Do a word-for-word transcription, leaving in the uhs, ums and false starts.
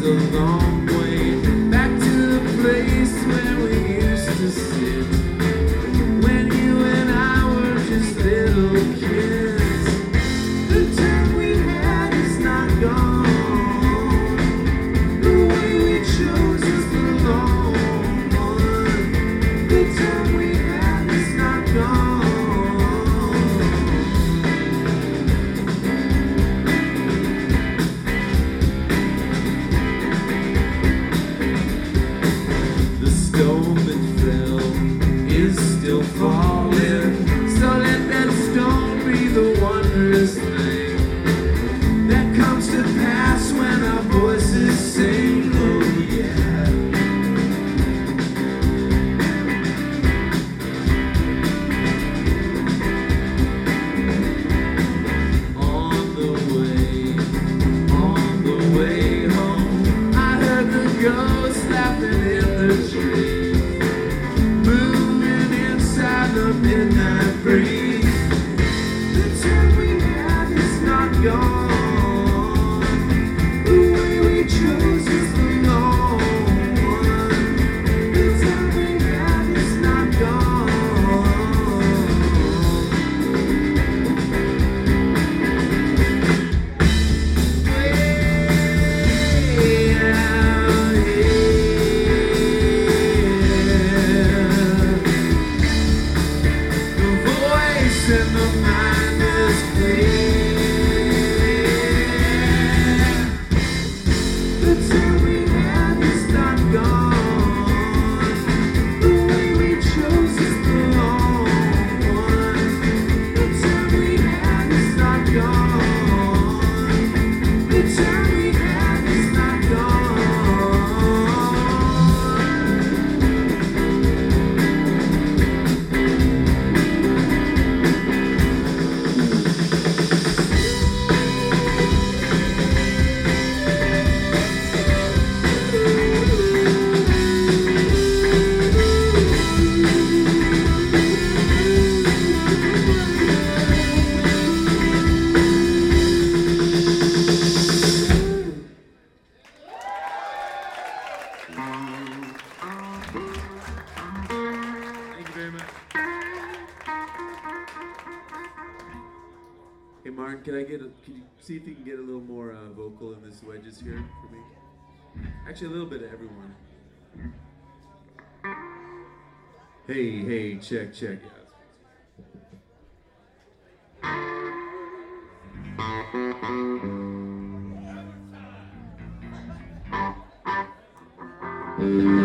a long way back to the place where we used to sit when you and I were just little kids. The time we had is not gone. The way we chose is the long one. The time we had is not gone. Stone that fell is still falling, so let that stone be the wondrous thing that comes to pass when our voices sing. Oh yeah. On the way, on the way home, I heard the ghosts laughing in the tree, the midnight breeze. The time we had is not gone. The way we chose is the long one. The time we had is not gone. Way out and the mind is clear. The time we had is not gone. The way we chose is the long one. The time we had is not gone. The time we had is not gone. Thank you very much. Hey Martin, can I get a, can you see if you can get a little more uh, vocal in this wedges here for me? Actually, a little bit of everyone. Hey, hey, check, check. Yeah.